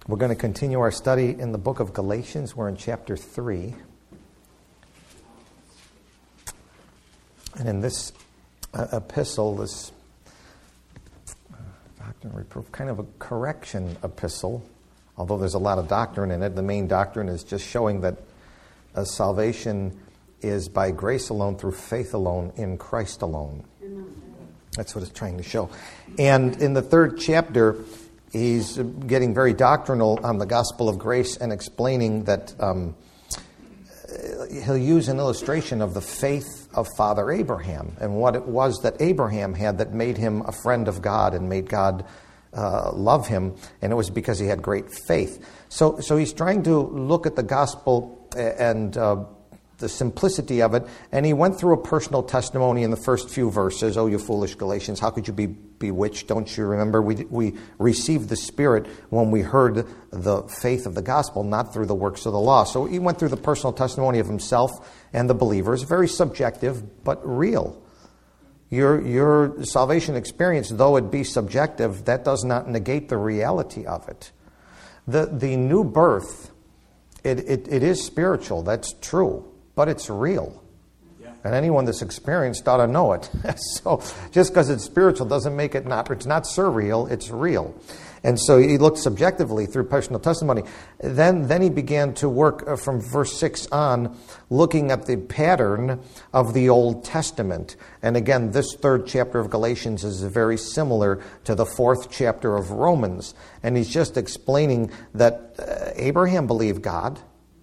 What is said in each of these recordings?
We're going to continue our study in the book of Galatians. We're in chapter 3. And in this epistle, this doctrine reproof, kind of a correction epistle, although there's a lot of doctrine in it. The main doctrine is just showing that salvation is by grace alone, through faith alone, in Christ alone. That's what it's trying to show. And in the third chapter, he's getting very doctrinal on the gospel of grace and explaining that he'll use an illustration of the faith of Father Abraham and what it was that Abraham had that made him a friend of God and made God love him, and it was because he had great faith. So he's trying to look at the gospel and the simplicity of it, and he went through a personal testimony in the first few verses. Oh, you foolish Galatians, how could you be bewitched? Don't you remember? We received the Spirit when we heard the faith of the gospel, not through the works of the law. So he went through the personal testimony of himself and the believers, very subjective, but real. Your salvation experience, though it be subjective, that does not negate the reality of it. The new birth, it is spiritual, that's true. But it's real. Yeah. And anyone that's experienced ought to know it. So just because it's spiritual doesn't make it not. It's not surreal, it's real. And so he looked subjectively through personal testimony. Then he began to work from verse 6 on, looking at the pattern of the Old Testament. And again, this third chapter of Galatians is very similar to the fourth chapter of Romans. And he's just explaining that Abraham believed God.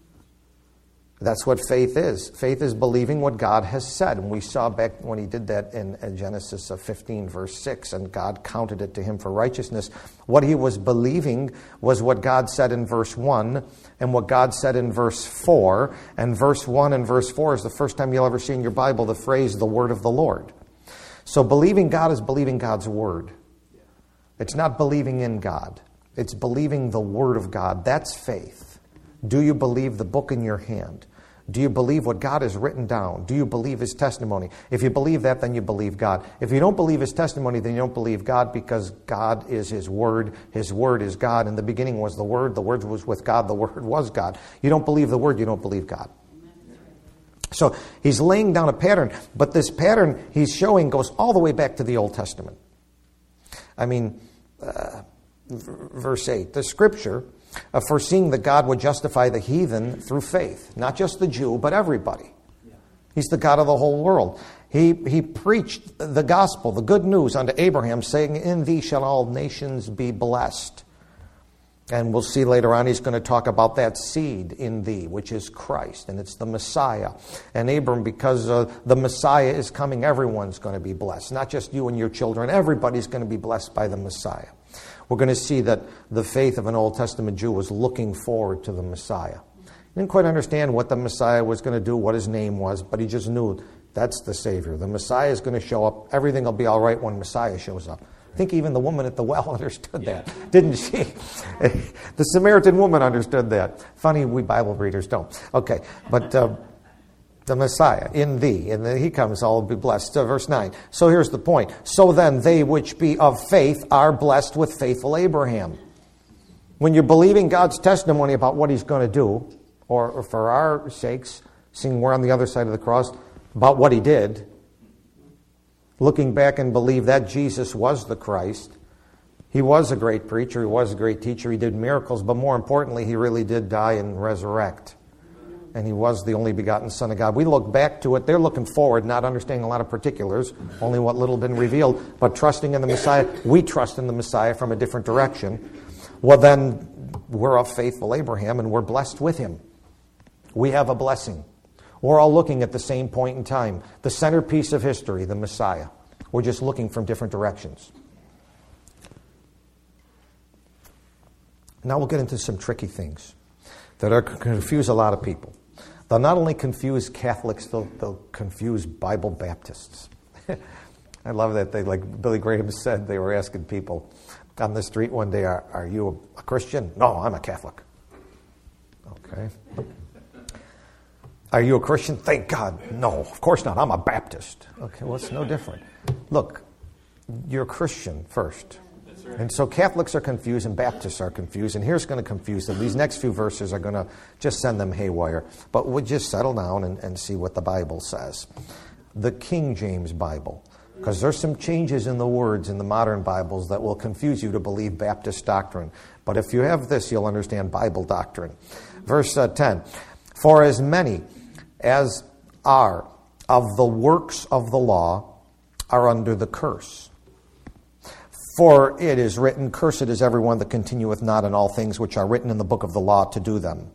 That's what faith is. Faith is believing what God has said. And we saw back when he did that in Genesis 15, verse 6, and God counted it to him for righteousness. What he was believing was what God said in verse 1 and what God said in verse 4. And verse 1 and verse 4 is the first time you'll ever see in your Bible the phrase, the word of the Lord. So believing God is believing God's word. It's not believing in God. It's believing the word of God. That's faith. Do you believe the book in your hand? Do you believe what God has written down? Do you believe His testimony? If you believe that, then you believe God. If you don't believe His testimony, then you don't believe God, because God is His Word. His Word is God. In the beginning was the Word was with God. The Word was God. You don't believe the Word, you don't believe God. So he's laying down a pattern, but this pattern he's showing goes all the way back to the Old Testament. I mean, verse 8, the Scripture, foreseeing that God would justify the heathen through faith. Not just the Jew, but everybody. He's the God of the whole world. He preached the gospel, the good news unto Abraham, saying, in thee shall all nations be blessed. And we'll see later on he's going to talk about that seed in thee, which is Christ, and it's the Messiah. And Abram, because the Messiah is coming, everyone's going to be blessed. Not just you and your children. Everybody's going to be blessed by the Messiah. We're going to see that the faith of an Old Testament Jew was looking forward to the Messiah. He didn't quite understand what the Messiah was going to do, what his name was, but he just knew that's the Savior. The Messiah is going to show up. Everything will be all right when Messiah shows up. I think even the woman at the well understood that, didn't she? The Samaritan woman understood that. Funny, we Bible readers don't. Okay, but the Messiah, in thee, and then he comes, all will be blessed. So verse 9. So here's the point. So then they which be of faith are blessed with faithful Abraham. When you're believing God's testimony about what He's going to do, or for our sakes, seeing we're on the other side of the cross, about what He did, looking back and believe that Jesus was the Christ. He was a great preacher. He was a great teacher. He did miracles. But more importantly, He really did die and resurrect. And He was the only begotten Son of God. We look back to it. They're looking forward, not understanding a lot of particulars, only what little been revealed, but trusting in the Messiah. We trust in the Messiah from a different direction. Well, then, we're of faithful Abraham, and we're blessed with him. We have a blessing. We're all looking at the same point in time. The centerpiece of history, the Messiah. We're just looking from different directions. Now we'll get into some tricky things that are confuse a lot of people. They'll not only confuse Catholics, they'll confuse Bible Baptists. I love that. They, like Billy Graham said, they were asking people on the street one day, are you a Christian? No, I'm a Catholic. Okay. Are you a Christian? Thank God. No, of course not. I'm a Baptist. Okay, well, it's no different. Look, you're a Christian first. That's And so Catholics are confused and Baptists are confused, and here's going to confuse them. These next few verses are going to just send them haywire. But we'll just settle down and see what the Bible says. The King James Bible. Because there's some changes in the words in the modern Bibles that will confuse you to believe Baptist doctrine. But if you have this, you'll understand Bible doctrine. Verse 10. For as many as are of the works of the law are under the curse. For it is written, cursed is everyone that continueth not in all things which are written in the book of the law to do them.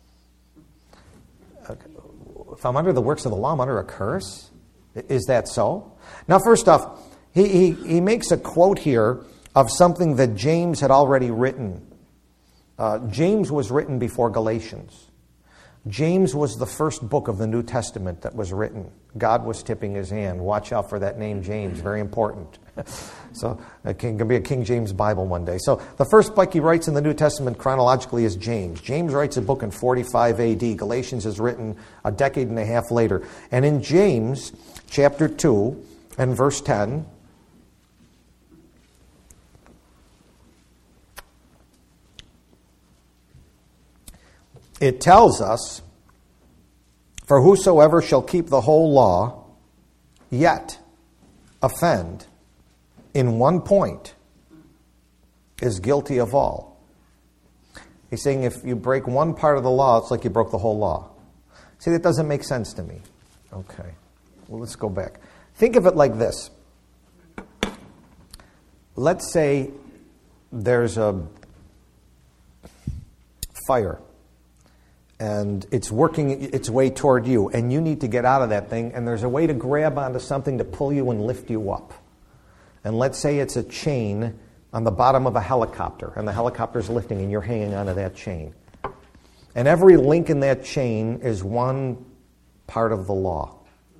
If I'm under the works of the law, I'm under a curse? Is that so? Now, first off, he makes a quote here of something that James had already written. James was written before Galatians. James was the first book of the New Testament that was written. God was tipping his hand. Watch out for that name, James. Very important. So it can be a King James Bible one day. So the first book he writes in the New Testament chronologically is James. James writes a book in 45 A.D. Galatians is written a decade and a half later. And in James chapter 2 and verse 10, it tells us, for whosoever shall keep the whole law, yet offend in one point, is guilty of all. He's saying if you break one part of the law, it's like you broke the whole law. See, that doesn't make sense to me. Okay, well, let's go back. Think of it like this. Let's say there's a fire, and it's working its way toward you, and you need to get out of that thing, and there's a way to grab onto something to pull you and lift you up. And let's say it's a chain on the bottom of a helicopter, and the helicopter's lifting, and you're hanging onto that chain. And every link in that chain is one part of the law.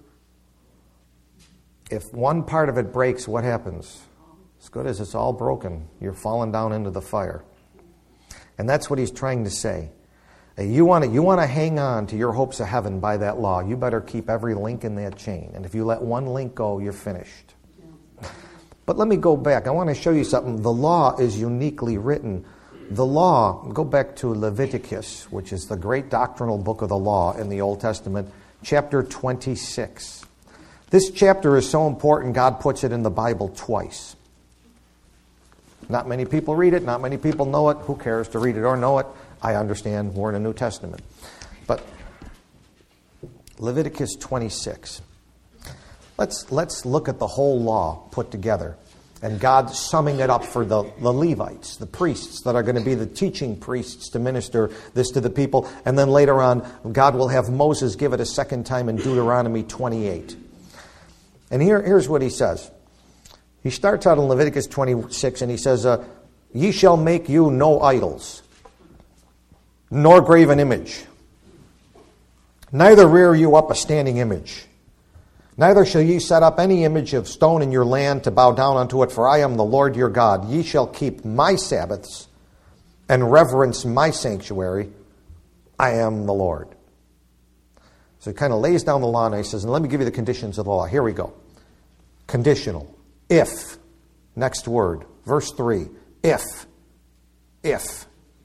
If one part of it breaks, what happens? As good as it's all broken, you're falling down into the fire. And that's what he's trying to say. You want to hang on to your hopes of heaven by that law. You better keep every link in that chain. And if you let one link go, you're finished. But let me go back. I want to show you something. The law is uniquely written. The law, go back to Leviticus, which is the great doctrinal book of the law in the Old Testament, chapter 26. This chapter is so important, God puts it in the Bible twice. Not many people read it. Not many people know it. Who cares to read it or know it? I understand we're in a New Testament. But Leviticus 26. Let's look at the whole law put together. And God summing it up for the Levites, the priests that are going to be the teaching priests to minister this to the people. And then later on, God will have Moses give it a second time in Deuteronomy 28. And here's what he says. He starts out in Leviticus 26 and he says, ye shall make you no idols, nor graven image, neither rear you up a standing image. Neither shall ye set up any image of stone in your land to bow down unto it, for I am the Lord your God. Ye shall keep my Sabbaths and reverence my sanctuary. I am the Lord. So he kind of lays down the law and he says, and let me give you the conditions of the law. Here we go. Conditional. If. Next word. Verse 3. If. If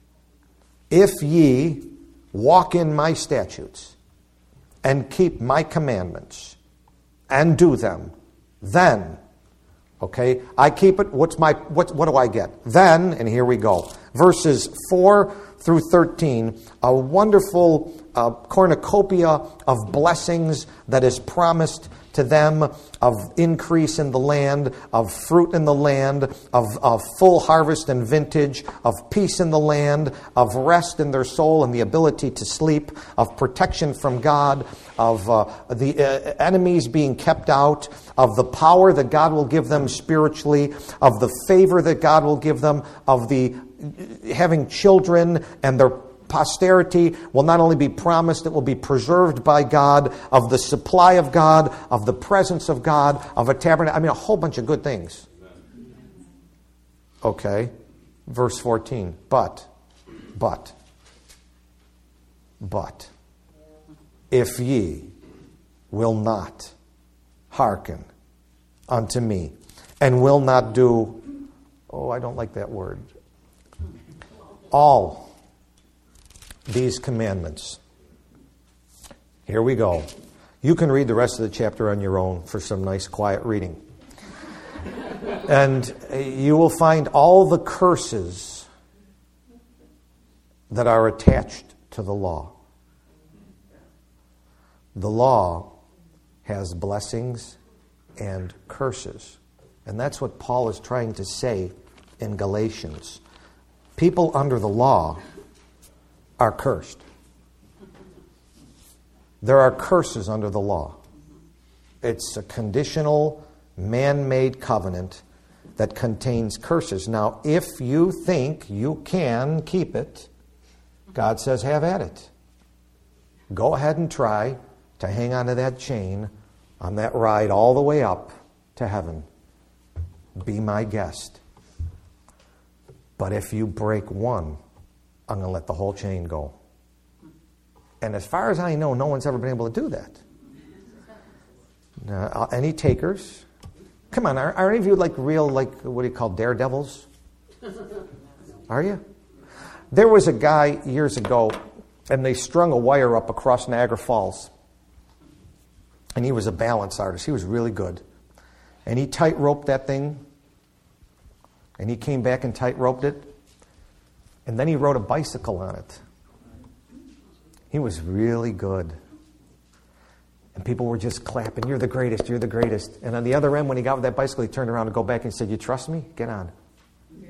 ye walk in my statutes and keep my commandments and do them, then, okay, I keep it, what do I get? Then, and here we go, verses 4 through 13, a wonderful cornucopia of blessings that is promised to them, of increase in the land, of fruit in the land, of full harvest and vintage, of peace in the land, of rest in their soul and the ability to sleep, of protection from God, of the enemies being kept out, of the power that God will give them spiritually, of the favor that God will give them, of the having children and their posterity will not only be promised, it will be preserved by God, of the supply of God, of the presence of God, of a tabernacle. I mean, a whole bunch of good things. Okay. Verse 14. But, if ye will not hearken unto me, and will not do I don't like that word. All these commandments. Here we go. You can read the rest of the chapter on your own for some nice quiet reading. And you will find all the curses that are attached to the law. The law has blessings and curses. And that's what Paul is trying to say in Galatians. People under the law are cursed. There are curses under the law. It's a conditional, man-made covenant that contains curses. Now, if you think you can keep it, God says, have at it. Go ahead and try to hang on to that chain on that ride all the way up to heaven. Be my guest. But if you break one, I'm going to let the whole chain go. And as far as I know, no one's ever been able to do that. Any takers? Come on, are any of you like real, what do you call, daredevils? Are you? There was a guy years ago, and they strung a wire up across Niagara Falls. And he was a balance artist. He was really good. And he tight-roped that thing. And he came back and tight-roped it. And then he rode a bicycle on it. He was really good. And people were just clapping, you're the greatest, you're the greatest. And on the other end, when he got with that bicycle, he turned around and go back and said, you trust me? Get on. Yeah.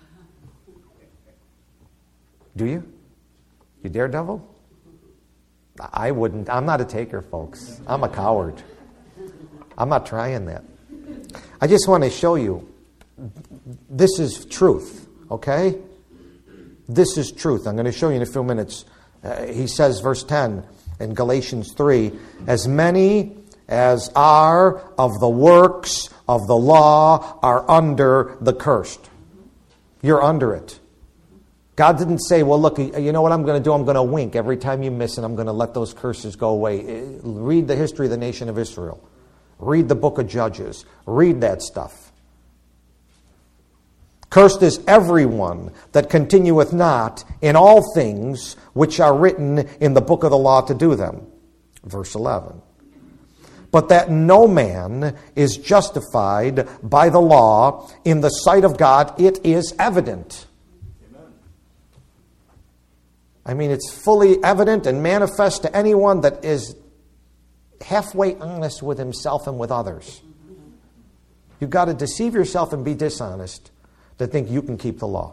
Do you? You daredevil? I wouldn't. I'm not a taker, folks. I'm a coward. I'm not trying that. I just want to show you, this is truth, okay? This is truth. I'm going to show you in a few minutes. He says, verse 10 in Galatians 3, as many as are of the works of the law are under the cursed. You're under it. God didn't say, well, look, you know what I'm going to do? I'm going to wink every time you miss and I'm going to let those curses go away. Read the history of the nation of Israel. Read the book of Judges. Read that stuff. Cursed is everyone that continueth not in all things which are written in the book of the law to do them. Verse 11. But that no man is justified by the law in the sight of God, it is evident. Amen. I mean, it's fully evident and manifest to anyone that is halfway honest with himself and with others. You've got to deceive yourself and be dishonest to think you can keep the law.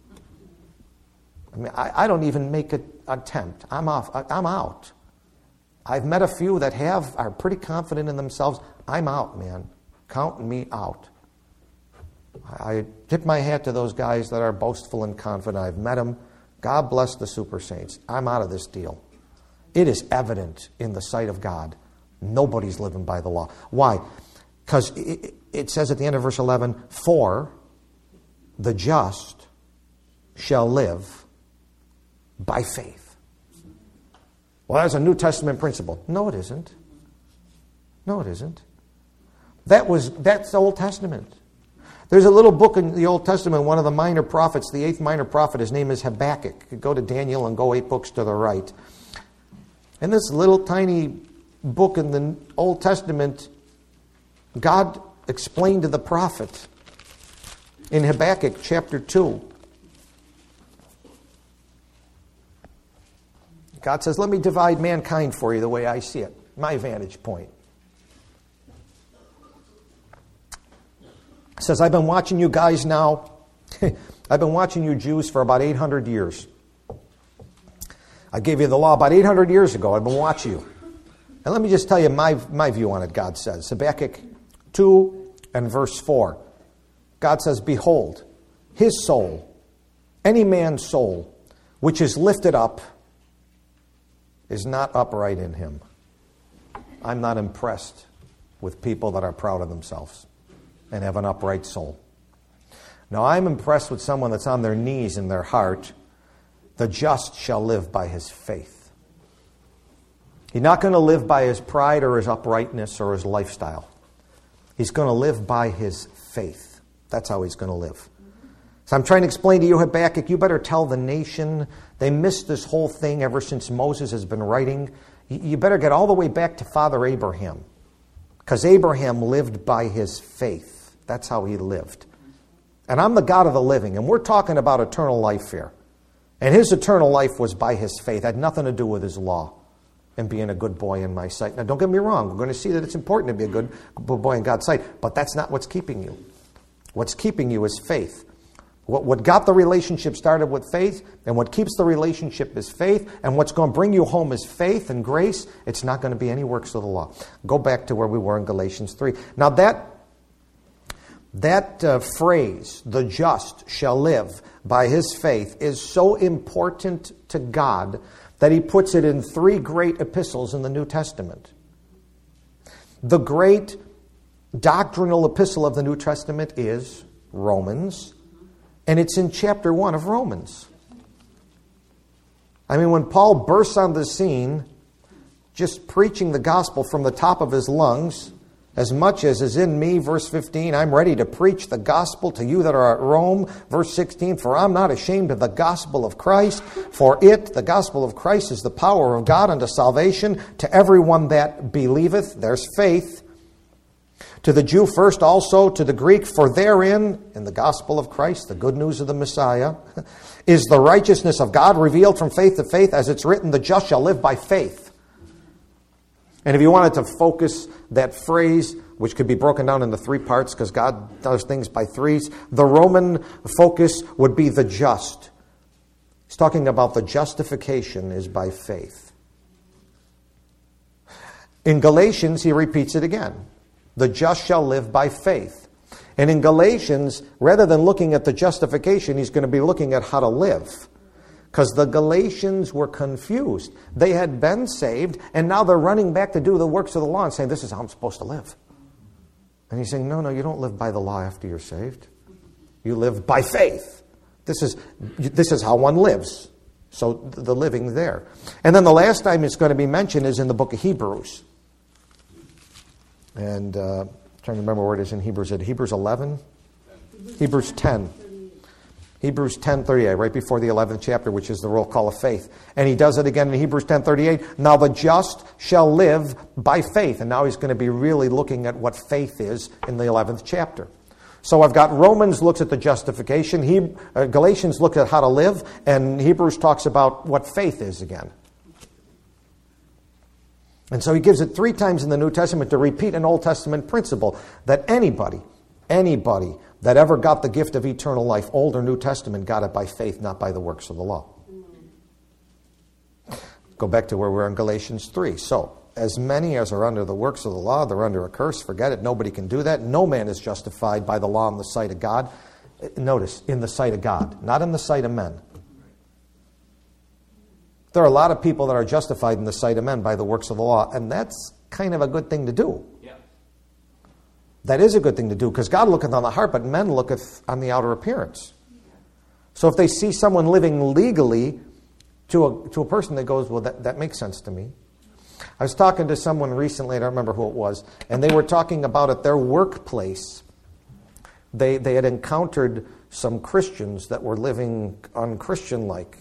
I mean, I don't even make an attempt. I'm out. I've met a few that are pretty confident in themselves. I'm out, man. Count me out. I tip my hat to those guys that are boastful and confident. I've met them. God bless the super saints. I'm out of this deal. It is evident in the sight of God. Nobody's living by the law. Why? Because it says at the end of verse 11, for the just shall live by faith. Well, that's a New Testament principle. No, it isn't. No, it isn't. That's the Old Testament. There's a little book in the Old Testament, one of the minor prophets, the 8th minor prophet, his name is Habakkuk. Go to Daniel and go 8 books to the right. In this little tiny book in the Old Testament, God explained to the prophet in Habakkuk chapter 2. God says, let me divide mankind for you the way I see it, my vantage point. He says, I've been watching you guys now. I've been watching you Jews for about 800 years. I gave you the law about 800 years ago. I've been watching you. And let me just tell you my view on it, God says. Habakkuk 2 and verse 4. God says, behold, his soul, any man's soul, which is lifted up, is not upright in him. I'm not impressed with people that are proud of themselves and have an upright soul. Now, I'm impressed with someone that's on their knees in their heart. The just shall live by his faith. He's not going to live by his pride or his uprightness or his lifestyle. He's going to live by his faith. That's how he's going to live. So I'm trying to explain to you, Habakkuk, you better tell the nation. They missed this whole thing ever since Moses has been writing. You better get all the way back to Father Abraham. Because Abraham lived by his faith. That's how he lived. And I'm the God of the living. And we're talking about eternal life here. And his eternal life was by his faith. It had nothing to do with his law and being a good boy in my sight. Now, don't get me wrong. We're going to see that it's important to be a good boy in God's sight. But that's not what's keeping you. What's keeping you is faith. What got the relationship started with faith, and what keeps the relationship is faith, and what's going to bring you home is faith and grace. It's not going to be any works of the law. Go back to where we were in Galatians 3. Now that phrase, the just shall live by his faith, is so important to God that he puts it in 3 great epistles in the New Testament. The great doctrinal epistle of the New Testament is Romans. And it's in chapter 1 of Romans. I mean, when Paul bursts on the scene, just preaching the gospel from the top of his lungs, as much as is in me, verse 15, I'm ready to preach the gospel to you that are at Rome. Verse 16, for I'm not ashamed of the gospel of Christ, for it, the gospel of Christ, is the power of God unto salvation to everyone that believeth. There's faith. To the Jew first, also to the Greek, for therein, in the gospel of Christ, the good news of the Messiah, is the righteousness of God revealed from faith to faith, as it's written, the just shall live by faith. And if you wanted to focus that phrase, which could be broken down into 3 parts, because God does things by threes, the Roman focus would be the just. He's talking about the justification is by faith. In Galatians, he repeats it again. The just shall live by faith. And in Galatians, rather than looking at the justification, he's going to be looking at how to live. Because the Galatians were confused. They had been saved, and now they're running back to do the works of the law and saying, this is how I'm supposed to live. And he's saying, no, you don't live by the law after you're saved. You live by faith. This is how one lives. So the living there. And then the last time it's going to be mentioned is in the book of Hebrews. And trying to remember where it is in Hebrews. Is it Hebrews 11? Hebrews 10. Hebrews 10:38, right before the 11th chapter, which is the roll call of faith. And he does it again in Hebrews 10:38. Now the just shall live by faith. And now he's going to be really looking at what faith is in the 11th chapter. So I've got Romans looks at the justification. Galatians looks at how to live. And Hebrews talks about what faith is again. And so he gives it 3 times in the New Testament to repeat an Old Testament principle that anybody that ever got the gift of eternal life, Old or New Testament, got it by faith, not by the works of the law. Go back to where we're in Galatians 3. So, as many as are under the works of the law, they're under a curse. Forget it. Nobody can do that. No man is justified by the law in the sight of God. Notice, in the sight of God, not in the sight of men. There are a lot of people that are justified in the sight of men by the works of the law, and that's kind of a good thing to do. Yeah. That is a good thing to do, because God looketh on the heart, but men looketh on the outer appearance. So if they see someone living legally to a person that goes, well, that makes sense to me. I was talking to someone recently, I don't remember who it was, and they were talking about at their workplace. They had encountered some Christians that were living unchristian-like,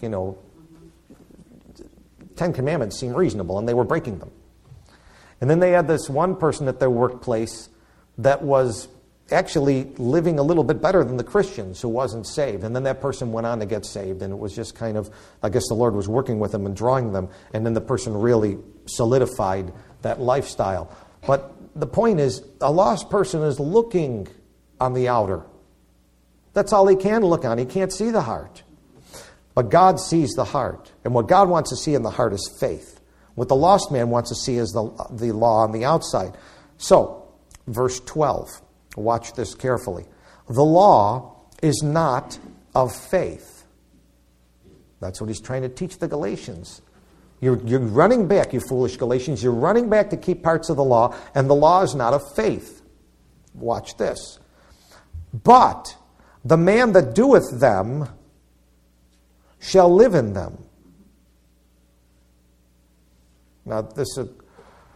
10 Commandments seemed reasonable, and they were breaking them. And then they had this one person at their workplace that was actually living a little bit better than the Christians who wasn't saved. And then that person went on to get saved, and it was just kind of, I guess the Lord was working with them and drawing them, and then the person really solidified that lifestyle. But the point is, a lost person is looking on the outer. That's all he can look on. He can't see the heart. But God sees the heart. And what God wants to see in the heart is faith. What the lost man wants to see is the law on the outside. So, verse 12. Watch this carefully. The law is not of faith. That's what he's trying to teach the Galatians. You're running back, you foolish Galatians. You're running back to keep parts of the law, and the law is not of faith. Watch this. But the man that doeth them shall live in them. Now this is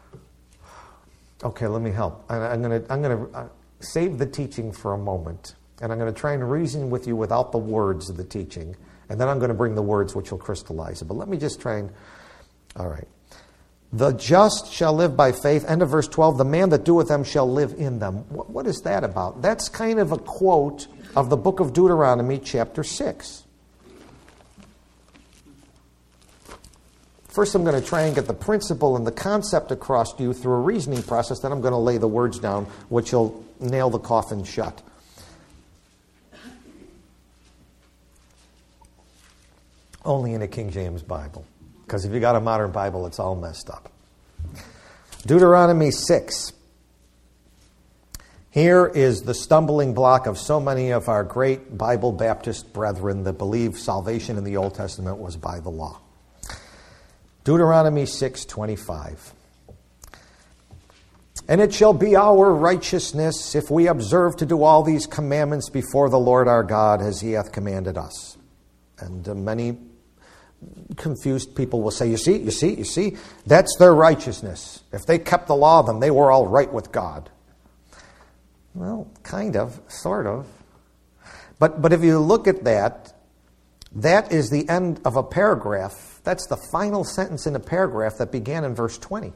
okay. Let me help. I'm going to save the teaching for a moment. And I'm going to try and reason with you without the words of the teaching. And then I'm going to bring the words which will crystallize it. But let me just try and... All right. The just shall live by faith. End of verse 12. The man that doeth them shall live in them. What is that about? That's kind of a quote of the book of Deuteronomy, chapter 6. First, I'm going to try and get the principle and the concept across to you through a reasoning process. Then I'm going to lay the words down, which will nail the coffin shut. Only in a King James Bible. Because if you got a modern Bible, it's all messed up. Deuteronomy 6. Here is the stumbling block of so many of our great Bible Baptist brethren that believe salvation in the Old Testament was by the law. Deuteronomy 6:25. And it shall be our righteousness if we observe to do all these commandments before the Lord our God as he hath commanded us. And many confused people will say, you see, that's their righteousness. If they kept the law, then they were all right with God. Well, kind of, sort of. But if you look at that, that is the end of a paragraph. That's the final sentence in a paragraph that began in verse 20.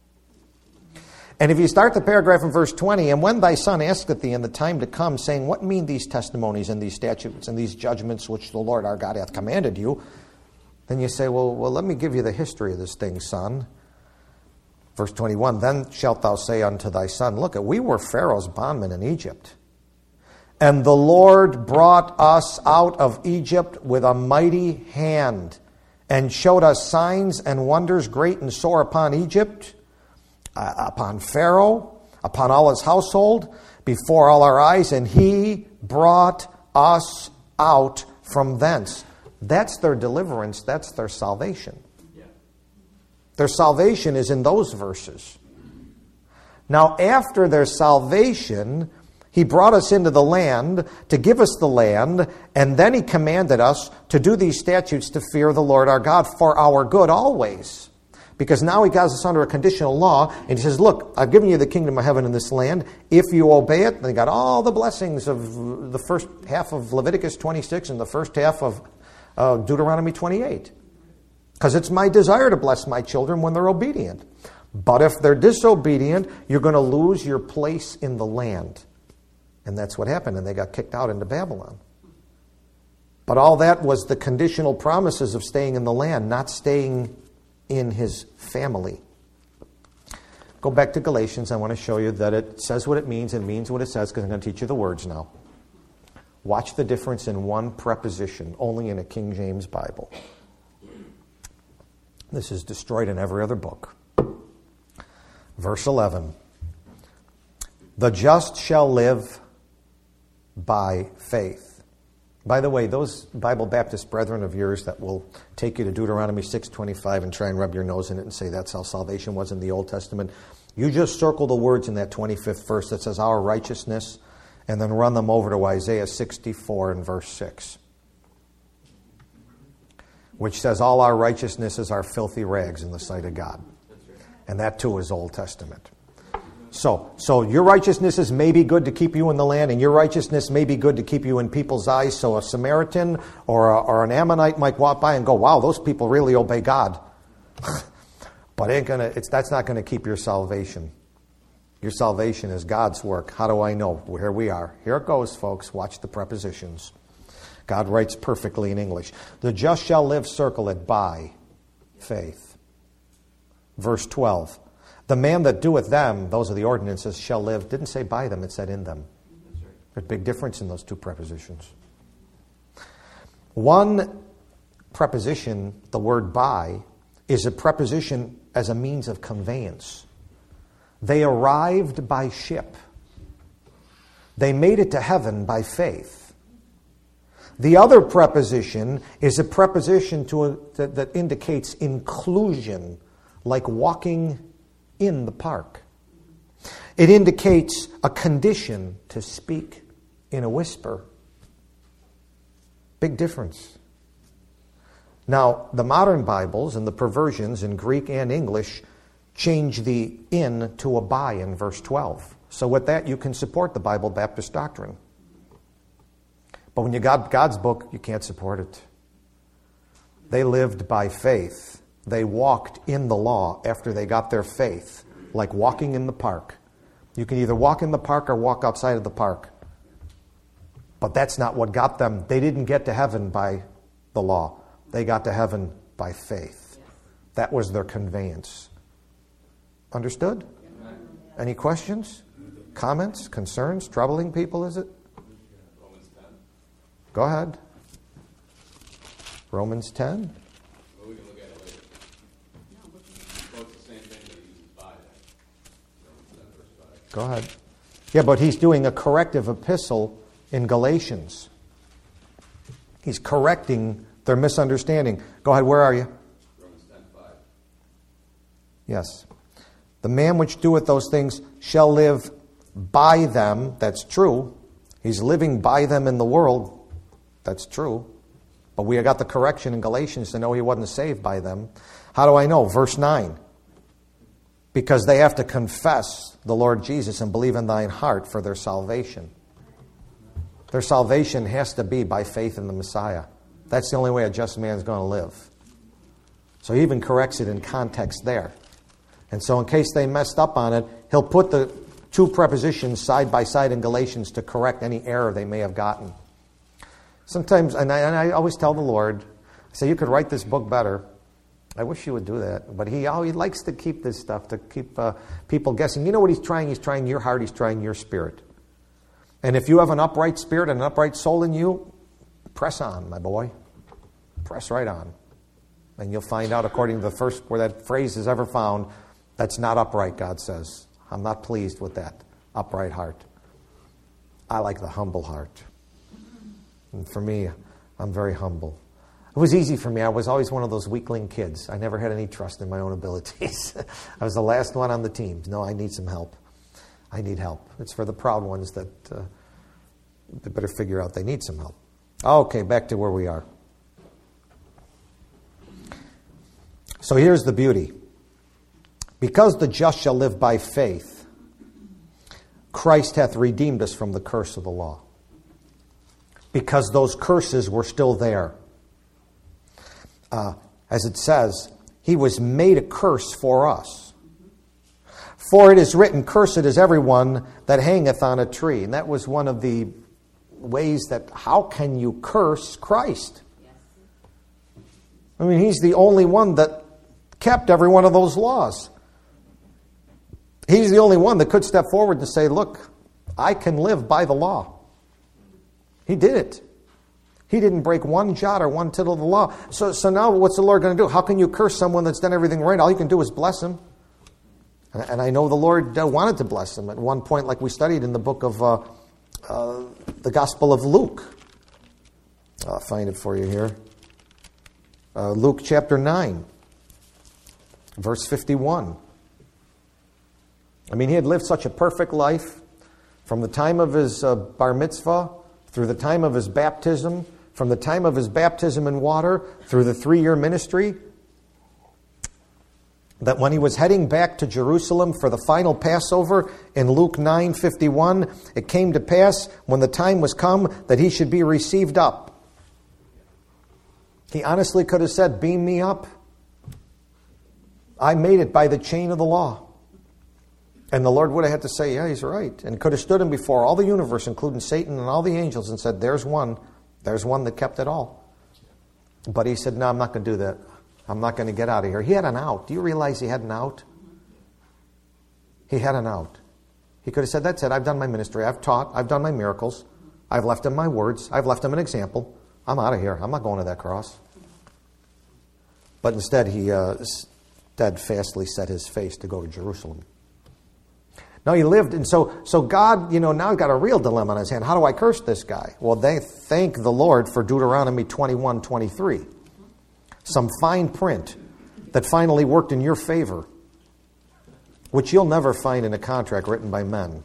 And if you start the paragraph in verse 20, and when thy son asketh thee in the time to come, saying, what mean these testimonies and these statutes and these judgments which the Lord our God hath commanded you? Then you say, well, let me give you the history of this thing, son. Verse 21, then shalt thou say unto thy son, look, we were Pharaoh's bondmen in Egypt. And the Lord brought us out of Egypt with a mighty hand, and showed us signs and wonders great and sore upon Egypt, upon Pharaoh, upon all his household, before all our eyes, and he brought us out from thence. That's their deliverance. That's their salvation. Yeah. Their salvation is in those verses. Now, after their salvation, he brought us into the land to give us the land, and then he commanded us to do these statutes to fear the Lord our God for our good always. Because now he got us under a conditional law, and he says, look, I've given you the kingdom of heaven in this land. If you obey it, then you got all the blessings of the first half of Leviticus 26 and the first half of Deuteronomy 28. Because it's my desire to bless my children when they're obedient. But if they're disobedient, you're going to lose your place in the land. And that's what happened, and they got kicked out into Babylon. But all that was the conditional promises of staying in the land, not staying in his family. Go back to Galatians. I want to show you that it says what it means and means what it says, because I'm going to teach you the words now. Watch the difference in one preposition, only in a King James Bible. This is destroyed in every other book. Verse 11. The just shall live by faith. By the way, those Bible Baptist brethren of yours that will take you to Deuteronomy 6:25 and try and rub your nose in it and say that's how salvation was in the Old Testament, you just circle the words in that 25th verse that says our righteousness, and then run them over to Isaiah 64 and verse 6, which says all our righteousness is our filthy rags in the sight of God. And that too is Old Testament. So your righteousness may be good to keep you in the land, and your righteousness may be good to keep you in people's eyes. So a Samaritan or an Ammonite might walk by and go, wow, those people really obey God. But that's not going to keep your salvation. Your salvation is God's work. How do I know? Well, here we are. Here it goes, folks. Watch the prepositions. God writes perfectly in English. The just shall live, circle it, by faith. Verse 12. The man that doeth them, those are the ordinances, shall live. Didn't say by them, it said in them. There's a big difference in those two prepositions. One preposition, the word by, is a preposition as a means of conveyance. They arrived by ship. They made it to heaven by faith. The other preposition is a preposition that indicates inclusion, like walking in the park. It indicates a condition to speak in a whisper. Big difference. Now, the modern Bibles and the perversions in Greek and English change the in to a by in verse 12. So with that, you can support the Bible Baptist doctrine. But when you got God's book, you can't support it. They lived by faith. They walked in the law after they got their faith, like walking in the park. You can either walk in the park or walk outside of the park. But that's not what got them. They didn't get to heaven by the law. They got to heaven by faith. That was their conveyance. Understood? Any questions? Comments? Concerns? Troubling people, is it? Romans 10. Go ahead. Romans 10. Well, we can look at it later. Well, it's the same thing, but he uses 5. Romans 10, verse 5. Go ahead. Yeah, but he's doing a corrective epistle in Galatians. He's correcting their misunderstanding. Go ahead, where are you? Romans 10:5. Yes. The man which doeth those things shall live by them. That's true. He's living by them in the world. That's true. But we got the correction in Galatians to know he wasn't saved by them. How do I know? Verse 9. Because they have to confess the Lord Jesus and believe in thine heart for their salvation. Their salvation has to be by faith in the Messiah. That's the only way a just man is going to live. So he even corrects it in context there. And so in case they messed up on it, he'll put the two prepositions side by side in Galatians to correct any error they may have gotten. Sometimes, and I always tell the Lord, I say, you could write this book better. I wish you would do that. But he likes to keep this stuff, to keep people guessing. You know what he's trying? He's trying your heart. He's trying your spirit. And if you have an upright spirit and an upright soul in you, press on, my boy. Press right on. And you'll find out, according to the first where that phrase is ever found, that's not upright, God says. I'm not pleased with that upright heart. I like the humble heart. And for me, I'm very humble. It was easy for me. I was always one of those weakling kids. I never had any trust in my own abilities. I was the last one on the team. No, I need some help. I need help. It's for the proud ones that they better figure out they need some help. Okay, back to where we are. So here's the beauty. Because the just shall live by faith, Christ hath redeemed us from the curse of the law. Because those curses were still there. As it says, he was made a curse for us. For it is written, cursed is everyone that hangeth on a tree. And that was one of the ways that, how can you curse Christ? I mean, he's the only one that kept every one of those laws. He's the only one that could step forward and say, look, I can live by the law. He did it. He didn't break one jot or one tittle of the law. So now what's the Lord going to do? How can you curse someone that's done everything right? All you can do is bless him. And I know the Lord wanted to bless him at one point, like we studied in the book of the Gospel of Luke. I'll find it for you here. Luke chapter 9, verse 51. I mean, he had lived such a perfect life from the time of his bar mitzvah through the time of his baptism, from the time of his baptism in water through the 3-year ministry, that when he was heading back to Jerusalem for the final Passover in Luke 9:51, it came to pass when the time was come that he should be received up. He honestly could have said, beam me up. I made it by the chain of the law. And the Lord would have had to say, yeah, he's right. And could have stood him before all the universe, including Satan and all the angels, and said, there's one that kept it all. But he said, no, I'm not going to do that. I'm not going to get out of here. He had an out. Do you realize he had an out? He had an out. He could have said, that's it. I've done my ministry. I've taught. I've done my miracles. I've left him my words. I've left him an example. I'm out of here. I'm not going to that cross. But instead, he steadfastly set his face to go to Jerusalem. Now he lived, and so God, now got a real dilemma on his hand. How do I curse this guy? Well, they thank the Lord for Deuteronomy 21:23. Some fine print that finally worked in your favor, which you'll never find in a contract written by men.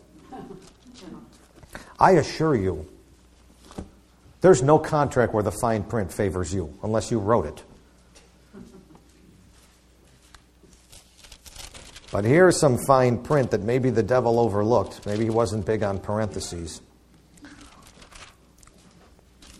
I assure you, there's no contract where the fine print favors you, unless you wrote it. But here's some fine print that maybe the devil overlooked. Maybe he wasn't big on parentheses.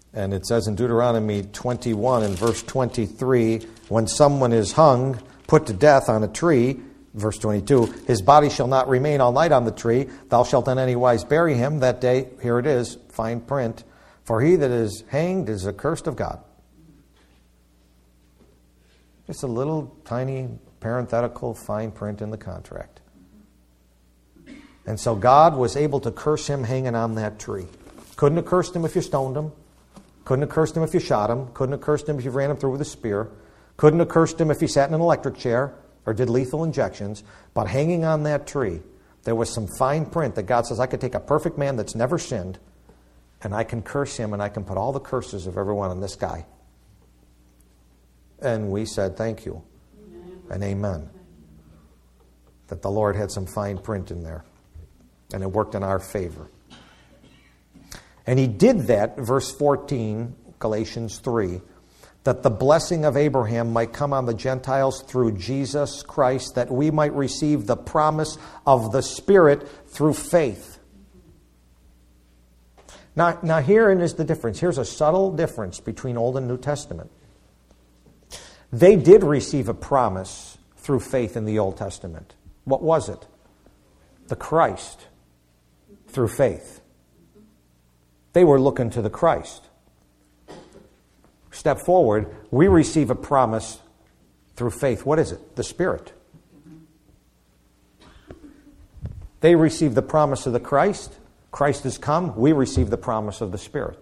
And it says in Deuteronomy 21 and verse 23, when someone is hung, put to death on a tree, verse 22, his body shall not remain all night on the tree. Thou shalt in any wise bury him that day. Here it is, fine print. For he that is hanged is accursed of God. Just a little tiny parenthetical fine print in the contract. And so God was able to curse him hanging on that tree. Couldn't have cursed him if you stoned him. Couldn't have cursed him if you shot him. Couldn't have cursed him if you ran him through with a spear. Couldn't have cursed him if he sat in an electric chair or did lethal injections. But hanging on that tree, there was some fine print that God says, I could take a perfect man that's never sinned, and I can curse him, and I can put all the curses of everyone on this guy. And we said, thank you, and amen. That the Lord had some fine print in there, and it worked in our favor. And he did that, verse 14, Galatians 3, that the blessing of Abraham might come on the Gentiles through Jesus Christ, that we might receive the promise of the Spirit through faith. Now herein is the difference. Here's a subtle difference between Old and New Testament. They did receive a promise through faith in the Old Testament. What was it? The Christ through faith. They were looking to the Christ. Step forward, we receive a promise through faith. What is it? The Spirit. They received the promise of the Christ. Christ has come. We receive the promise of the Spirit.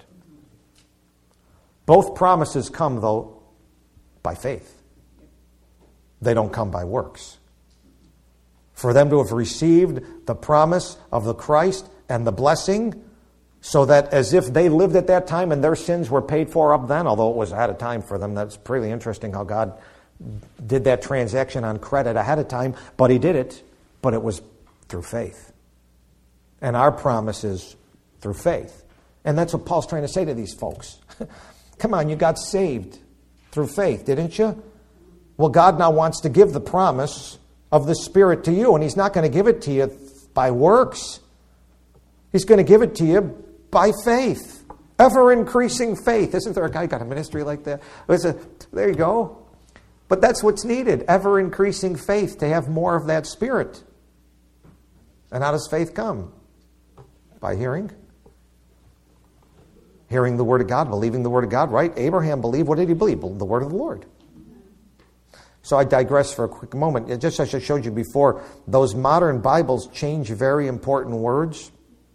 Both promises come, though, by faith. They don't come by works. For them to have received the promise of the Christ and the blessing, so that as if they lived at that time and their sins were paid for up then, although it was ahead of time for them. That's pretty interesting how God did that transaction on credit ahead of time, but he did it, but it was through faith. And our promise is through faith. And that's what Paul's trying to say to these folks. Come on, you got saved through faith, didn't you? Well, God now wants to give the promise of the Spirit to you, and he's not going to give it to you by works. He's going to give it to you by faith. Ever-increasing faith. Isn't there a guy who got a ministry like that? There you go. But that's what's needed. Ever-increasing faith to have more of that Spirit. And how does faith come? By hearing. Hearing the Word of God, believing the Word of God, right? Abraham believed. What did he believe? The Word of the Lord. So I digress for a quick moment. Just as I showed you before, those modern Bibles change very important words.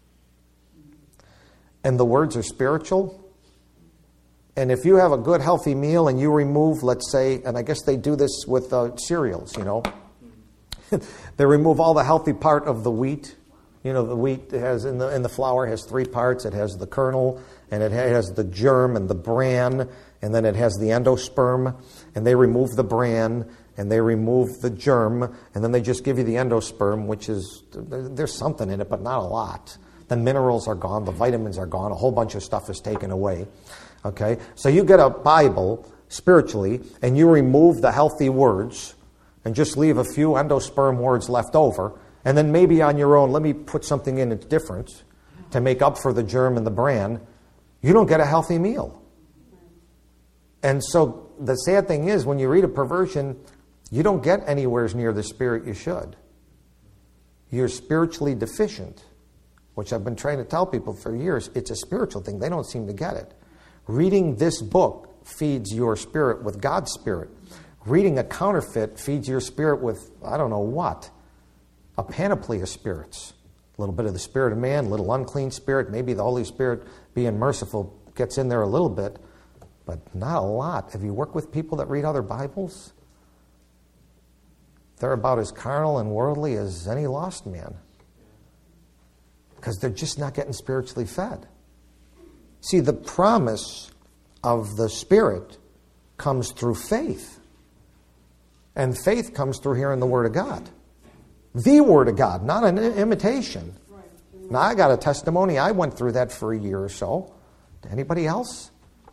And the words are spiritual. And if you have a good, healthy meal and you remove, let's say, and I guess they do this with cereals, you know. They remove all the healthy part of the wheat. You know, the wheat has in the flour has three parts. It has the kernel, and it has the germ and the bran, and then it has the endosperm. And they remove the bran, and they remove the germ, and then they just give you the endosperm, which is, there's something in it, but not a lot. The minerals are gone, the vitamins are gone, a whole bunch of stuff is taken away. Okay? So you get a Bible, spiritually, and you remove the healthy words, and just leave a few endosperm words left over, and then maybe on your own, let me put something in that's different to make up for the germ and the bran, you don't get a healthy meal. And so the sad thing is, when you read a perversion, you don't get anywhere near the Spirit you should. You're spiritually deficient, which I've been trying to tell people for years. It's a spiritual thing. They don't seem to get it. Reading this book feeds your spirit with God's Spirit. Reading a counterfeit feeds your spirit with, I don't know what, a panoply of spirits. A little bit of the spirit of man, a little unclean spirit. Maybe the Holy Spirit, being merciful, gets in there a little bit, but not a lot. Have you worked with people that read other Bibles? They're about as carnal and worldly as any lost man, because they're just not getting spiritually fed. See, the promise of the Spirit comes through faith. And faith comes through hearing the Word of God. The Word of God, not an imitation. Now, I got a testimony. I went through that for a year or so. Anybody else?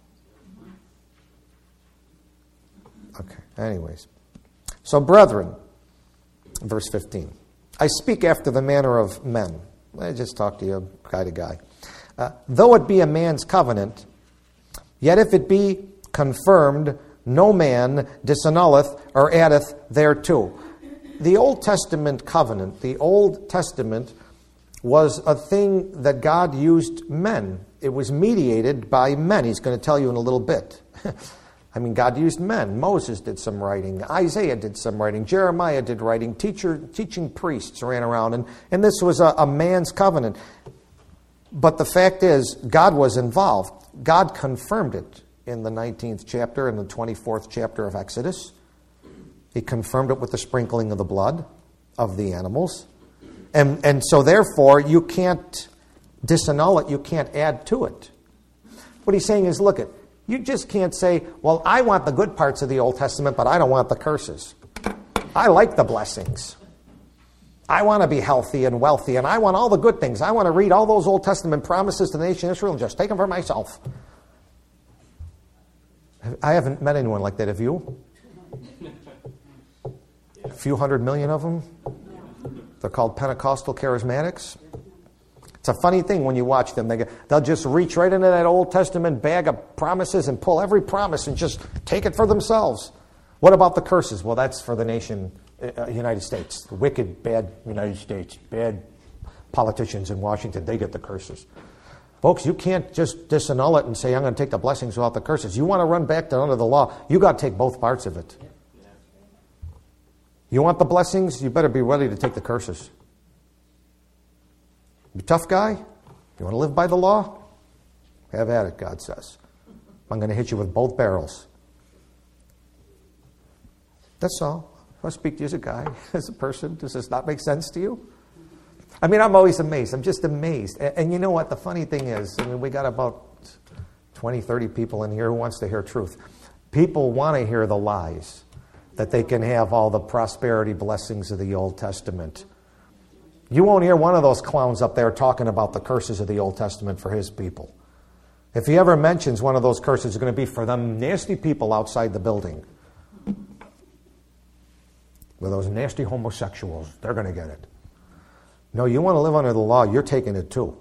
Okay, anyways. So, brethren, verse 15. I speak after the manner of men. I just talk to you guy to guy. Though it be a man's covenant, Yet if it be confirmed, no man disannulleth or addeth thereto. The Old Testament covenant, the Old Testament was a thing that God used men. It was mediated by men. He's going to tell you in a little bit. I mean, God used men. Moses did some writing. Isaiah did some writing. Jeremiah did writing. Teaching priests ran around. And this was a man's covenant. But the fact is, God was involved. God confirmed it in the 19th chapter and the 24th chapter of Exodus. He confirmed it with the sprinkling of the blood of the animals. And so therefore, you can't disannul it. You can't add to it. What he's saying is, look, you just can't say, well, I want the good parts of the Old Testament, but I don't want the curses. I like the blessings. I want to be healthy and wealthy, and I want all the good things. I want to read all those Old Testament promises to the nation of Israel and just take them for myself. I haven't met anyone like that. Have you? A few 100 million of them. They're called Pentecostal charismatics. It's a funny thing when you watch them. They'll just reach right into that Old Testament bag of promises and pull every promise and just take it for themselves. What about the curses? Well, that's for the nation, United States. The wicked, bad United States, bad politicians in Washington, they get the curses. Folks, you can't just disannul it and say, I'm going to take the blessings without the curses. You want to run back to under the law, you got to take both parts of it. You want the blessings, you better be ready to take the curses. You tough guy? You want to live by the law? Have at it, God says. I'm going to hit you with both barrels. That's all. I speak to you as a guy, as a person. Does this not make sense to you? I mean, I'm always amazed. I'm just amazed. And you know what? The funny thing is, I mean, we got about 20, 30 people in here who wants to hear truth. People want to hear the lies, that they can have all the prosperity blessings of the Old Testament. You won't hear one of those clowns up there talking about the curses of the Old Testament for his people. If he ever mentions one of those curses, it's going to be for them nasty people outside the building. With those nasty homosexuals, they're going to get it. No, you want to live under the law, you're taking it too.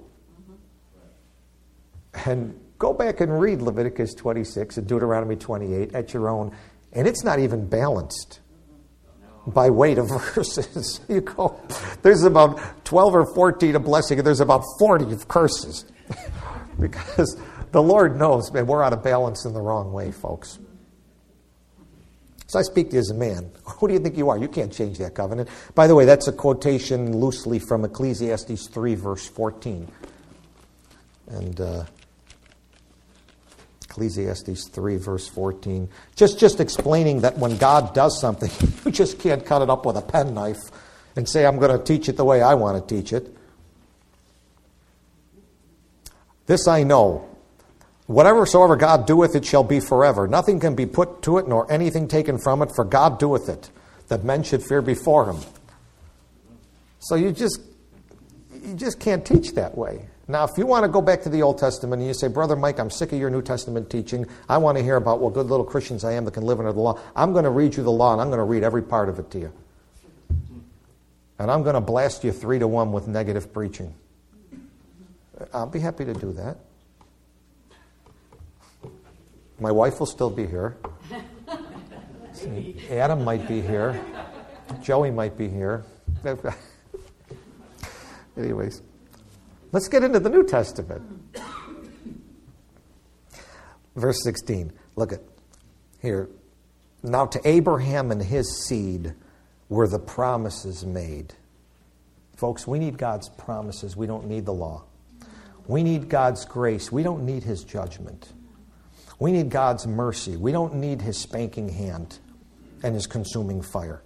And go back and read Leviticus 26 and Deuteronomy 28 at your own, and it's not even balanced by weight of verses. You go, there's about 12 or 14 of blessing, and there's about 40 of curses. Because the Lord knows, man, we're out of balance in the wrong way, folks. So I speak to you as a man. Who do you think you are? You can't change that covenant. By the way, that's a quotation loosely from Ecclesiastes 3, verse 14. And Ecclesiastes 3, verse 14. Just explaining that when God does something, you just can't cut it up with a penknife and say, I'm going to teach it the way I want to teach it. This I know. Whatever soever God doeth, it shall be forever. Nothing can be put to it, nor anything taken from it, for God doeth it, that men should fear before him. So you just can't teach that way. Now, if you want to go back to the Old Testament and you say, Brother Mike, I'm sick of your New Testament teaching. I want to hear about what good little Christians I am that can live under the law. I'm going to read you the law, and I'm going to read every part of it to you. And I'm going to blast you 3-1 with negative preaching. I'll be happy to do that. My wife will still be here. Adam might be here. Joey might be here. Anyways, let's get into the New Testament. Verse 16. Look at here. Now to Abraham and his seed were the promises made. Folks, we need God's promises. We don't need the law. We need God's grace. We don't need his judgment. We need God's mercy. We don't need his spanking hand and his consuming fire.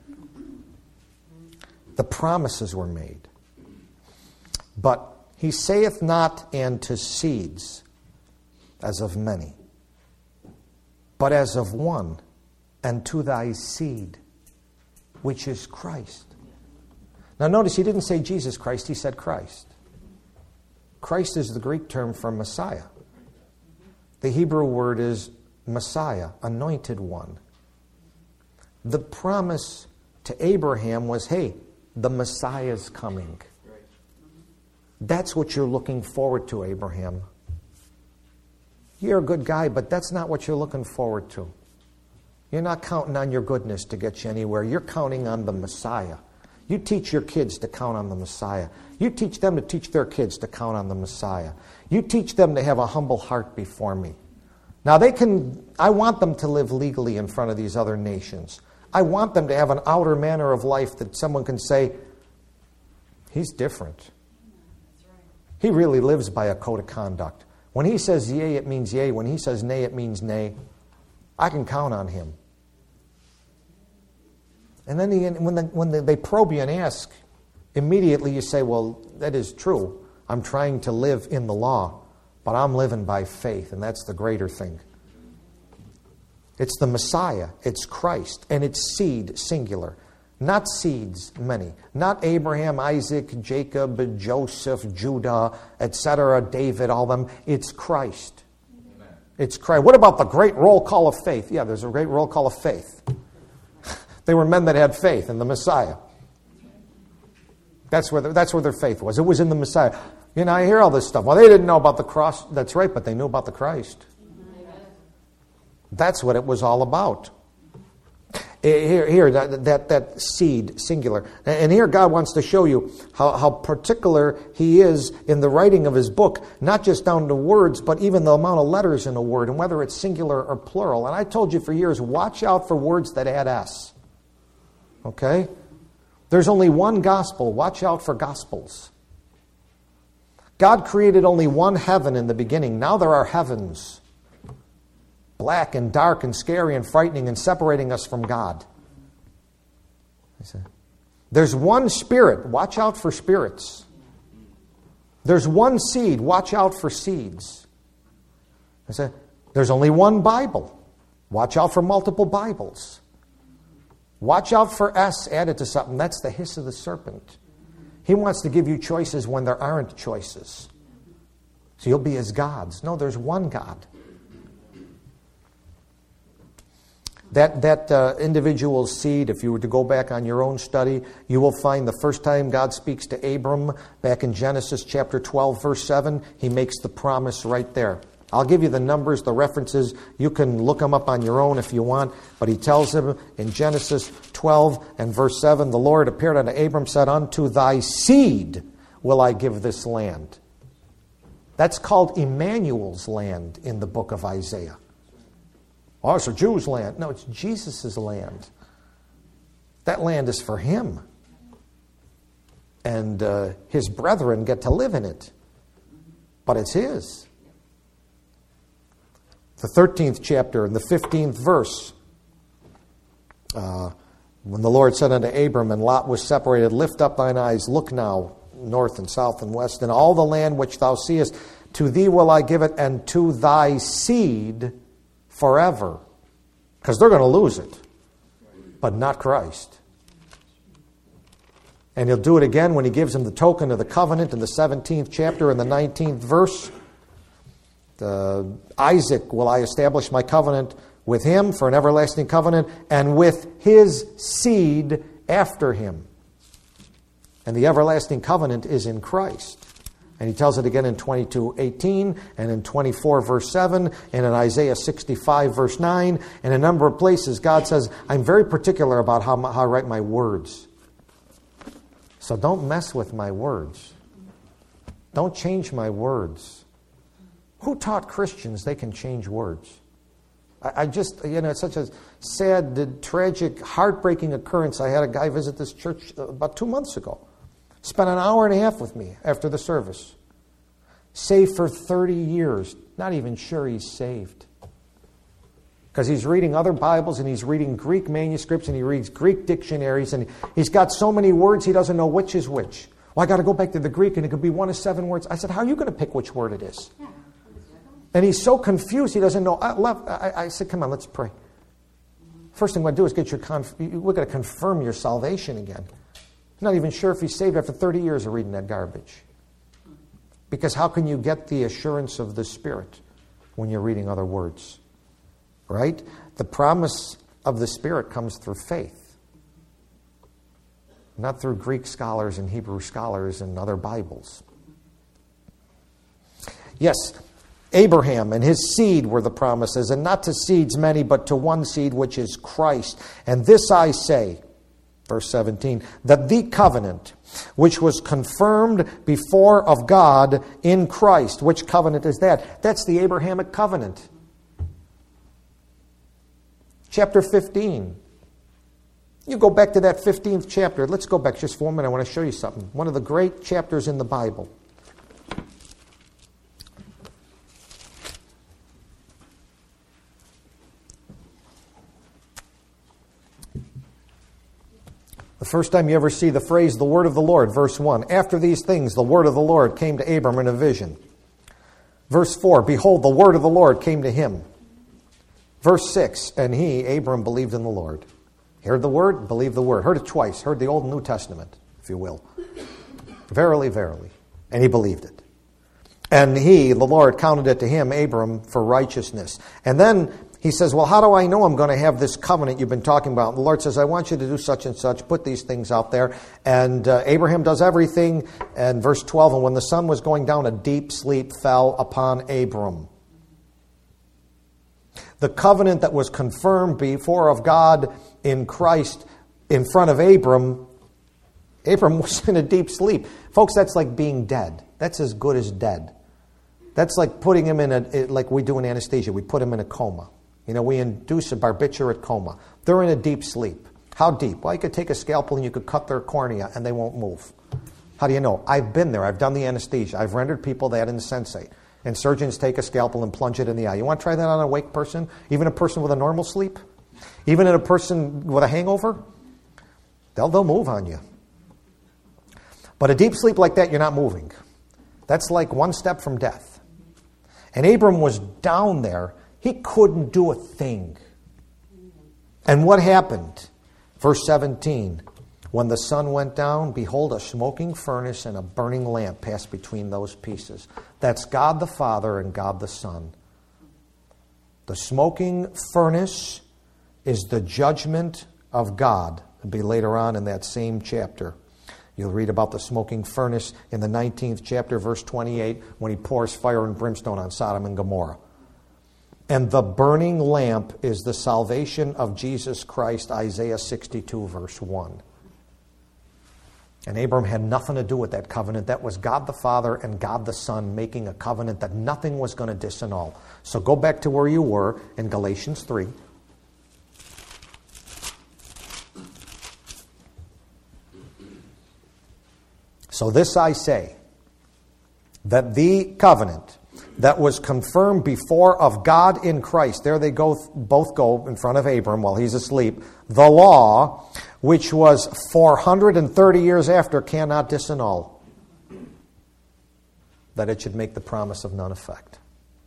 The promises were made. But he saith not, and to seeds, as of many, but as of one, and to thy seed, which is Christ. Now notice he didn't say Jesus Christ, he said Christ. Christ is the Greek term for Messiah. The Hebrew word is Messiah, anointed one. The promise to Abraham was, hey, the Messiah's coming. That's what you're looking forward to, Abraham. You're a good guy, but that's not what you're looking forward to. You're not counting on your goodness to get you anywhere. You're counting on the Messiah. You teach your kids to count on the Messiah. You teach them to teach their kids to count on the Messiah. You teach them to have a humble heart before me. Now I want them to live legally in front of these other nations. I want them to have an outer manner of life that someone can say, he's different. He really lives by a code of conduct. When he says yea, it means yea. When he says nay, it means nay. I can count on him. And then when they probe you and ask, immediately you say, well, that is true. I'm trying to live in the law, but I'm living by faith, and that's the greater thing. It's the Messiah, it's Christ, and it's seed, singular. Not seeds, many. Not Abraham, Isaac, Jacob, Joseph, Judah, etc., David, all them. It's Christ. Amen. It's Christ. What about the great roll call of faith? Yeah, there's a great roll call of faith. They were men that had faith in the Messiah. That's where their faith was. It was in the Messiah. You know, I hear all this stuff. Well, they didn't know about the cross. That's right, but they knew about the Christ. That's what it was all about. Here, that seed, singular. And here God wants to show you how particular he is in the writing of his book, not just down to words, but even the amount of letters in a word, and whether it's singular or plural. And I told you for years, watch out for words that add S. Okay? There's only one gospel. Watch out for gospels. God created only one heaven in the beginning. Now there are heavens. Black and dark and scary and frightening and separating us from God. There's one spirit. Watch out for spirits. There's one seed. Watch out for seeds. There's only one Bible. Watch out for multiple Bibles. Watch out for S added to something. That's the hiss of the serpent. He wants to give you choices when there aren't choices. So you'll be as gods. No, there's one God. That individual seed, if you were to go back on your own study, you will find the first time God speaks to Abram, back in Genesis chapter 12, verse 7, he makes the promise right there. I'll give you the numbers, the references. You can look them up on your own if you want. But he tells him in Genesis 12 and verse 7, the Lord appeared unto Abram, said, unto thy seed will I give this land. That's called Emmanuel's land in the book of Isaiah. Oh, it's a Jew's land. No, it's Jesus' land. That land is for him. And his brethren get to live in it. But it's his. The 13th chapter and the 15th verse. When the Lord said unto Abram, and Lot was separated, lift up thine eyes, look now, north and south and west, and all the land which thou seest, to thee will I give it, and to thy seed forever. Because they're going to lose it. But not Christ. And he'll do it again when he gives him the token of the covenant in the 17th chapter and the 19th verse. Isaac will I establish my covenant with him for an everlasting covenant, and with his seed after him. And the everlasting covenant is in Christ. And he tells it again in 22:18 and in 24 verse 7 and in Isaiah 65 verse 9 and a number of places. God says, I'm very particular about how I write my words. So don't mess with my words. Don't change my words. Who taught Christians they can change words? I just, it's such a sad, tragic, heartbreaking occurrence. I had a guy visit this church about 2 months ago. Spent an hour and a half with me after the service. Saved for 30 years. Not even sure he's saved. Because he's reading other Bibles and he's reading Greek manuscripts and he reads Greek dictionaries and he's got so many words he doesn't know which is which. Well, I got to go back to the Greek and it could be one of 7 words. I said, how are you going to pick which word it is? And he's so confused he doesn't know. I said, come on, let's pray. First thing we're going to do is we're going to confirm your salvation again. I'm not even sure if he's saved after 30 years of reading that garbage. Because how can you get the assurance of the Spirit when you're reading other words? Right? The promise of the Spirit comes through faith. Not through Greek scholars and Hebrew scholars and other Bibles. Yes, Abraham and his seed were the promises, and not to seeds many, but to one seed, which is Christ. And this I say, verse 17, that the covenant which was confirmed before of God in Christ. Which covenant is that? That's the Abrahamic covenant. Chapter 15. You go back to that 15th chapter. Let's go back just for a minute. I want to show you something. One of the great chapters in the Bible. The first time you ever see the phrase, the word of the Lord, verse 1. After these things, the word of the Lord came to Abram in a vision. Verse 4, behold, the word of the Lord came to him. Verse 6, and he, Abram, believed in the Lord. Heard the word, believed the word. Heard it twice. Heard the Old and New Testament, if you will. Verily, verily. And he believed it. And he, the Lord, counted it to him, Abram, for righteousness. And then he says, well, how do I know I'm going to have this covenant you've been talking about? And the Lord says, I want you to do such and such, put these things out there. And Abraham does everything. And verse 12, and when the sun was going down, a deep sleep fell upon Abram. The covenant that was confirmed before of God in Christ in front of Abram was in a deep sleep. Folks, that's like being dead. That's as good as dead. That's like putting him in like we do in anesthesia. We put him in a coma. You know, we induce a barbiturate coma. They're in a deep sleep. How deep? Well, you could take a scalpel and you could cut their cornea and they won't move. How do you know? I've been there. I've done the anesthesia. I've rendered people that insensate. And surgeons take a scalpel and plunge it in the eye. You want to try that on an awake person? Even a person with a normal sleep? Even in a person with a hangover? They'll move on you. But a deep sleep like that, you're not moving. That's like one step from death. And Abram was down there. He couldn't do a thing. And what happened? Verse 17. When the sun went down, behold, a smoking furnace and a burning lamp passed between those pieces. That's God the Father and God the Son. The smoking furnace is the judgment of God. It'll be later on in that same chapter. You'll read about the smoking furnace in the 19th chapter, verse 28, when he pours fire and brimstone on Sodom and Gomorrah. And the burning lamp is the salvation of Jesus Christ, Isaiah 62, verse 1. And Abram had nothing to do with that covenant. That was God the Father and God the Son making a covenant that nothing was going to disannul. So go back to where you were in Galatians 3. So this I say, that the covenant that was confirmed before of God in Christ, there they both go in front of Abram while he's asleep, the law, which was 430 years after, cannot disannul, that it should make the promise of none effect.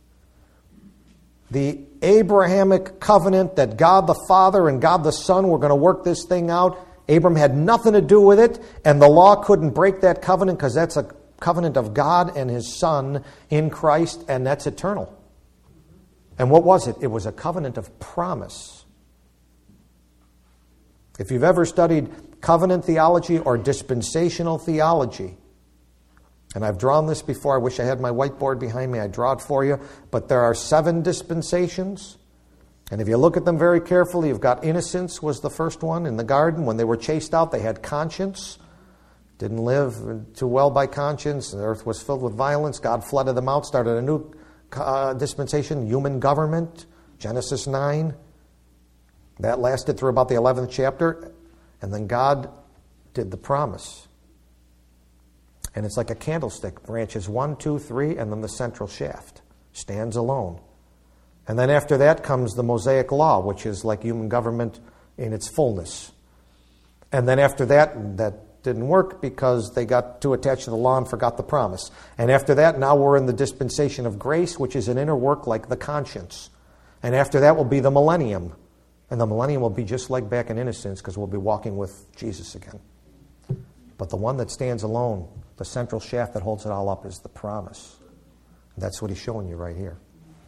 The Abrahamic covenant that God the Father and God the Son were going to work this thing out, Abram had nothing to do with it, and the law couldn't break that covenant because that's a covenant of God and His Son in Christ, and that's eternal. And what was it? It was a covenant of promise. If you've ever studied covenant theology or dispensational theology, and I've drawn this before, I wish I had my whiteboard behind me, I'd draw it for you, but there are 7 dispensations. And if you look at them very carefully, you've got innocence was the first one in the garden. When they were chased out, they had conscience. Didn't live too well by conscience. The earth was filled with violence. God flooded them out, started a new dispensation, human government, Genesis 9. That lasted through about the 11th chapter. And then God did the promise. And it's like a candlestick. Branches 1, 2, 3, and then the central shaft. Stands alone. And then after that comes the Mosaic Law, which is like human government in its fullness. And then after that, that didn't work because they got too attached to the law and forgot the promise. And after that, now we're in the dispensation of grace, which is an inner work like the conscience. And after that will be the millennium. And the millennium will be just like back in innocence because we'll be walking with Jesus again. But the one that stands alone, the central shaft that holds it all up, is the promise. That's what he's showing you right here.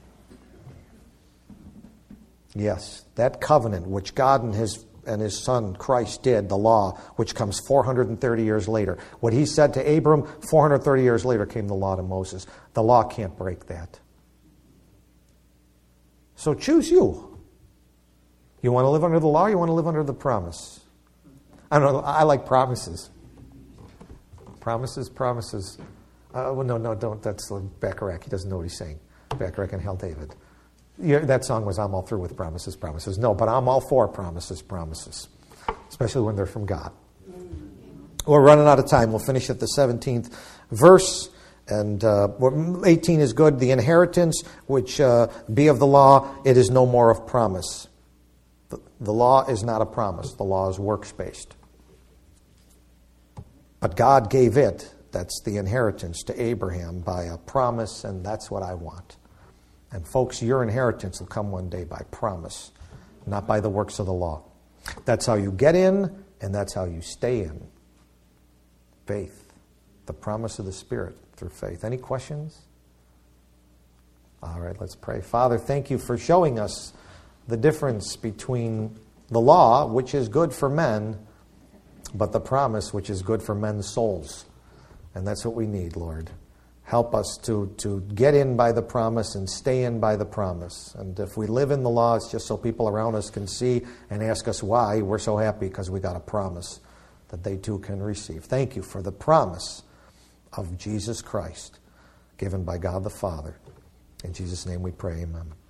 Yes, that covenant which God and His Son Christ did, the law, which comes 430 years later. What He said to Abram, 430 years later came the law to Moses. The law can't break that. So choose you. You want to live under the law or you want to live under the promise? I don't know. I like promises. Promises. Well, no, don't. That's Bacharach. He doesn't know what he's saying. Bacharach and Hal David. Yeah, that song was I'm all through with promises. No, but I'm all for promises. Especially when they're from God. We're running out of time. We'll finish at the 17th verse. And 18 is good. The inheritance which be of the law, it is no more of promise. The law is not a promise. The law is works-based. But God gave it, that's the inheritance, to Abraham by a promise, and that's what I want. And folks, your inheritance will come one day by promise, not by the works of the law. That's how you get in, and that's how you stay in. Faith. The promise of the Spirit through faith. Any questions? All right, let's pray. Father, thank you for showing us the difference between the law, which is good for men, but the promise, which is good for men's souls. And that's what we need, Lord. Help us to get in by the promise and stay in by the promise. And if we live in the law, it's just so people around us can see and ask us why. We're so happy because we got a promise that they too can receive. Thank you for the promise of Jesus Christ given by God the Father. In Jesus' name we pray, amen.